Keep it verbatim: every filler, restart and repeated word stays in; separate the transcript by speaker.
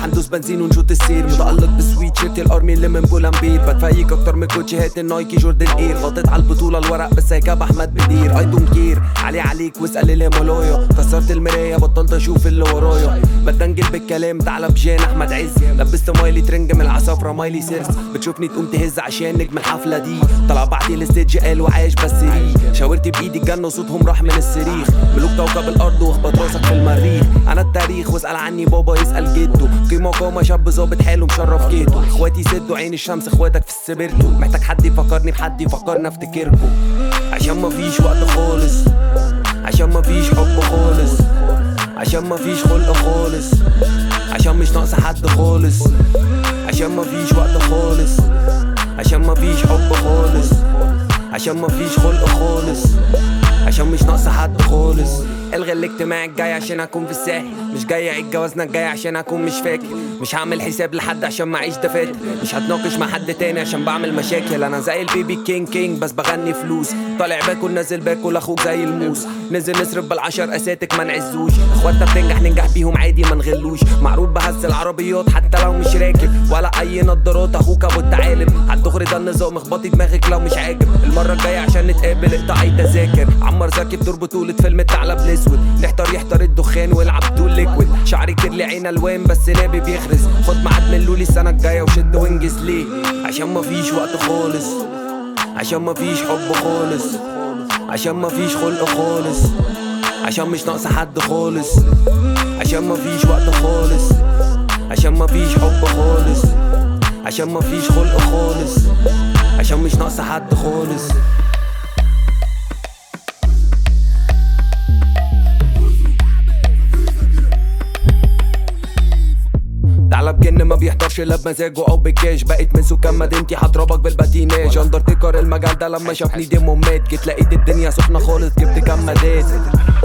Speaker 1: ندوس بنزين ونشوط السير. متألق بسويت شيرت الارمي اللي من بولامبير، بتفيك اكتر من كوتشيهات النايكي جوردن اير. غطيت على البطولة الورق بس هيكاب احمد بدير. اي دونت كير علي عليك واسأل الهيمالايا. كسرت المراية بطلت اشوف اللي ورايا. بتنجل بالكلام تعالى بجان احمد عز. لبست مايلي ترنج من العصافرة مايلي سيرس. بتشوفني تقوم تهز عشان نجم الحفلة دي. طلع بعدي الاستيج قال وعايش بس ري. شاورتي بايدي الجنة وصوتهم راح من الصريخ. ملوك كوكب الارض واخبط راسك في المريخ. انا التاريخ واسأل عني بابا يسأل جده. قيمة قامة شاب ظابط حاله مشرف جيته. اخواتي سدوا عين الشمس اخواتك في السبرتو. محتاج حد يفكرني بحد يفكرني افتكركم. عشان مفيش وقت خالص، عشان مفيش حب خالص، عشان مفيش خلق خالص، عشان مش ناقص حد خالص، عشان مفيش وقت خالص، عشان مفيش حب خالص، عشان مفيش خلق خالص، عشان مش ناقص حد خالص. الغي الاجتماع الجاي عشان اكون في الساحل. مش جاي اعيد جوازنا الجاي عشان اكون مش فاكر. مش هعمل حساب لحد عشان معيش دفاتر. مش هتناقش مع حد تاني عشان بعمل مشاكل. انا زي البيبي كينج كينج بس بغني فلوس. طالع باكل نازل باكل اخوك زي الموس. نزل نصرف بالعشر اساتك ما نعزوش. اخواتنا بتنجح ننجح بيهم عادي ما نغلوش. معروض بهز العربيات حتى لو مش راكب. ولا اي نضارات اخوك ابو التعالب. هتخري ده النظام اخبطي دماغك لو مش عاجب. المره الجايه عشان نتقابل اقطع اي تذاكر. عمر زكي بدور بطوله فيلم الثعلب الاسود. نحتار يحتار الدخان والعب دول ليكويد. شعري كتير لي عين الوان بس نابي بيخرس. خد ميعاد من لولي السنه الجايه وشد وانجز ليه. عشان مفيش وقت خالص، عشان مفيش حب خالص، عشان مفيش خلق خالص، عشان مش ناقص حد خالص، عشان مفيش وقت خالص، عشان مفيش حب خالص، عشان مفيش خلق خالص، عشان مش ناقص حد خالص. ثعلب جن ما بيحضرش الا بمزاجه او بكاش. بقيت من سكان مدينتي هضربك بالباتيناج. اندرتيكر المجال ده لما شافني ديمو مات. جيت لقيت الدنيا سخنه خالص جبت كام مداد.